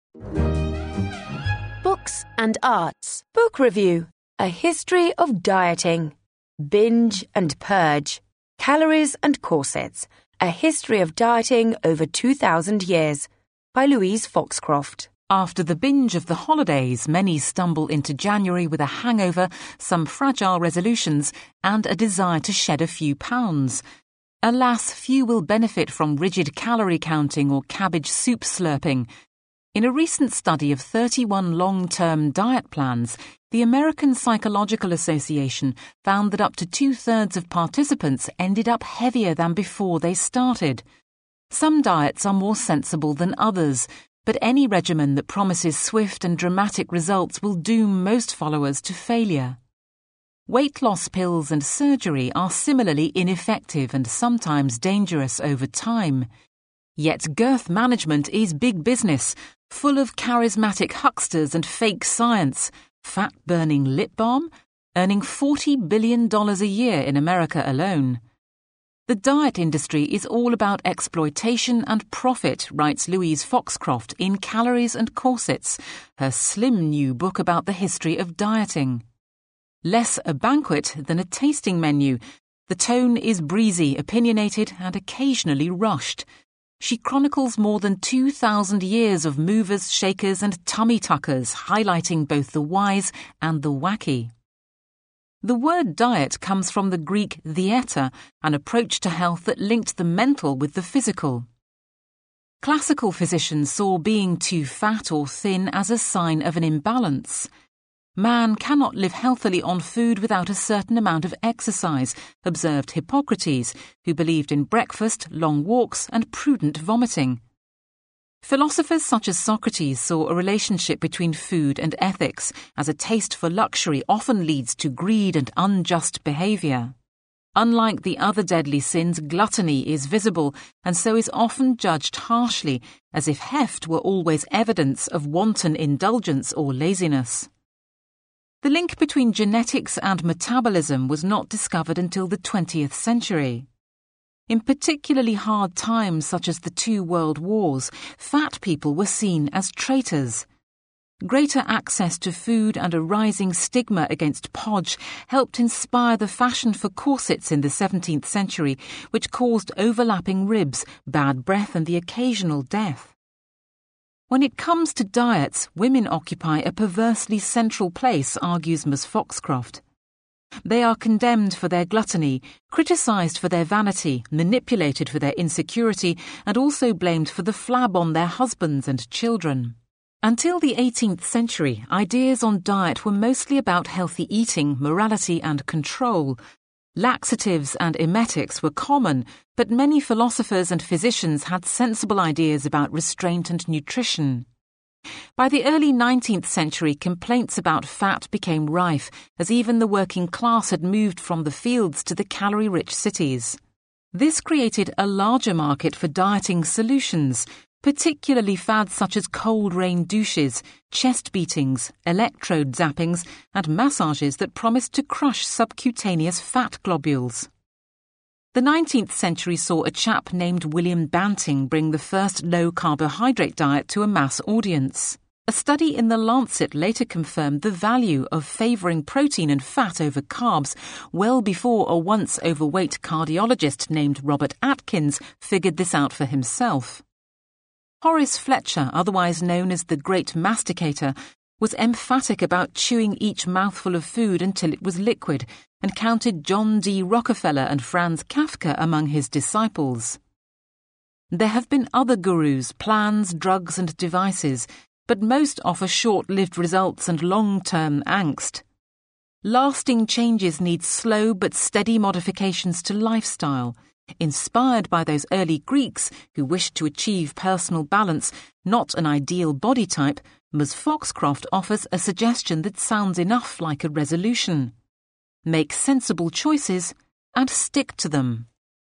Books and Arts. Book Review. A History of Dieting. Binge and Purge. Calories and Corsets. A History of Dieting Over 2,000 Years. By Louise Foxcroft. After the binge of the holidays, many stumble into January with a hangover, some fragile resolutions, and a desire to shed a few pounds. Alas, few will benefit from rigid calorie counting or cabbage soup slurping. In a recent study of 31 long-term diet plans, the American Psychological Association found that up to 2/3 of participants ended up heavier than before they started. Some diets are more sensible than others, but any regimen that promises swift and dramatic results will doom most followers to failure. Weight loss pills and surgery are similarly ineffective and sometimes dangerous over time. Yet girth management is big business, full of charismatic hucksters and fake science, fat-burning lip balm, earning $40 billion a year in America alone. The diet industry is all about exploitation and profit, writes Louise Foxcroft in Calories and Corsets, her slim new book about the history of dieting. Less a banquet than a tasting menu, the tone is breezy, opinionated, and occasionally rushed. She chronicles more than 2,000 years of movers, shakers, and tummy tuckers, highlighting both the wise and the wacky. The word diet comes from the Greek dieta, an approach to health that linked the mental with the physical. Classical physicians saw being too fat or thin as a sign of an imbalance. Man cannot live healthily on food without a certain amount of exercise, observed Hippocrates, who believed in breakfast, long walks, and prudent vomiting. Philosophers such as Socrates saw a relationship between food and ethics, as a taste for luxury often leads to greed and unjust behavior. Unlike the other deadly sins, gluttony is visible and so is often judged harshly, as if heft were always evidence of wanton indulgence or laziness. The link between genetics and metabolism was not discovered until the 20th century. In particularly hard times such as the 2 world wars, fat people were seen as traitors. Greater access to food and a rising stigma against podge helped inspire the fashion for corsets in the 17th century, which caused overlapping ribs, bad breath, and the occasional death. When it comes to diets, women occupy a perversely central place, argues Ms. Foxcroft. They are condemned for their gluttony, criticised for their vanity, manipulated for their insecurity, and also blamed for the flab on their husbands and children. Until the 18th century, ideas on diet were mostly about healthy eating, morality, and control. Laxatives and emetics were common, but many philosophers and physicians had sensible ideas about restraint and nutrition. By the early 19th century, complaints about fat became rife, as even the working class had moved from the fields to the calorie-rich cities. This created a larger market for dieting solutions, particularly fads such as cold rain douches, chest beatings, electrode zappings, and massages that promised to crush subcutaneous fat globules. The 19th century saw a chap named William Banting bring the first low-carbohydrate diet to a mass audience. A study in The Lancet later confirmed the value of favouring protein and fat over carbs, well before a once overweight cardiologist named Robert Atkins figured this out for himself. Horace Fletcher, otherwise known as the Great Masticator, was emphatic about chewing each mouthful of food until it was liquid, and counted John D. Rockefeller and Franz Kafka among his disciples. There have been other gurus, plans, drugs, and devices, but most offer short-lived results and long-term angst. Lasting changes need slow but steady modifications to lifestyle. Inspired by those early Greeks who wished to achieve personal balance, not an ideal body type, Ms. Foxcroft offers a suggestion that sounds enough like a resolution. Make sensible choices and stick to them.